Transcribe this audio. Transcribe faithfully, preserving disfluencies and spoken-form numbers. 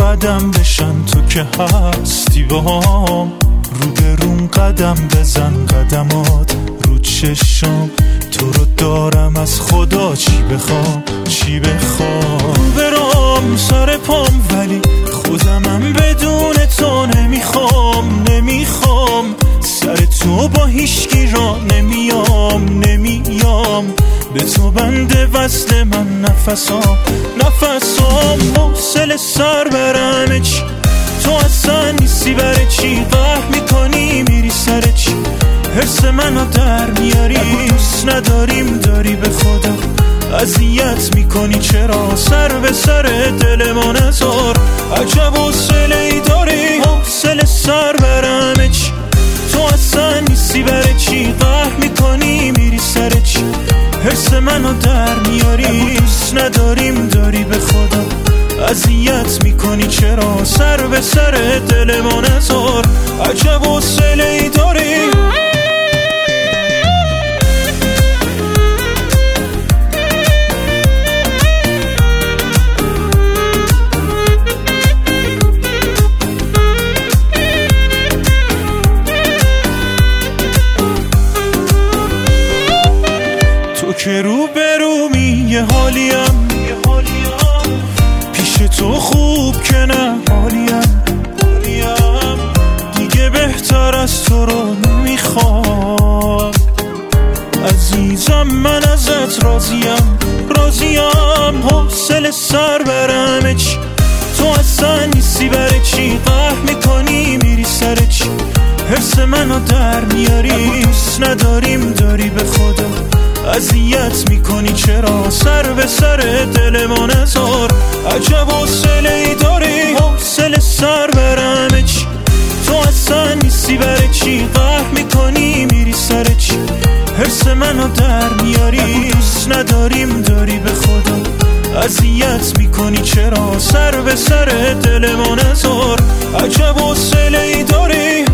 قدم بشن تو که هستی با هم، رو به روم قدم بزن قدمات رو چشم، تو رو دارم از خدا چی بخوام چی بخوام. برام سر پام ولی خودمم بدون تو نمیخوام نمیخوام، سر تو با هیچکی را نمیام نمیام، به تو بنده وصل من نفسام نفسام. حوصله سر برمه چی تو اصلا نیستی، برای چی قهر میکنی میری سر چی، حرس منو در میاری، دوست نداریم داری به خدا اذیت میکنی، چرا سر به سر دل ما نذار، عجب حوصله ای داری. حوصله سر برمه چی تو اصلا نیستی، برای چی قهر میکنی میری سر چی، حرس منو در میاری، دوست نداریم داری به خدا اذیت میکنی، چرا سر به سر دل ما نذار، عجب حوصله ای داری. تو که رو برومی یه حالیم، پیش تو خوب که نه حالیم، دیگه بهتر از تو رو نمیخوام، عزیزم من ازت راضیم راضیم. حوصله سر برمه چی تو اصلا نیستی، برای چی قهر میکنی میری سر چی، حرس منو در میاری، دوست نداریم داری به خدا اذیت میکنی، چرا سر به سر دل ما نذار، عجب حوصله ای داری. حوصله سر برمه چی تو اصلا نیستی، برای چی قهر میکنی میری سر چی، حرس منو در میاری، دوست نداریم داری به خدا اذیت میکنی، چرا سر به سر دل ما نذار، عجب حوصله ای داری.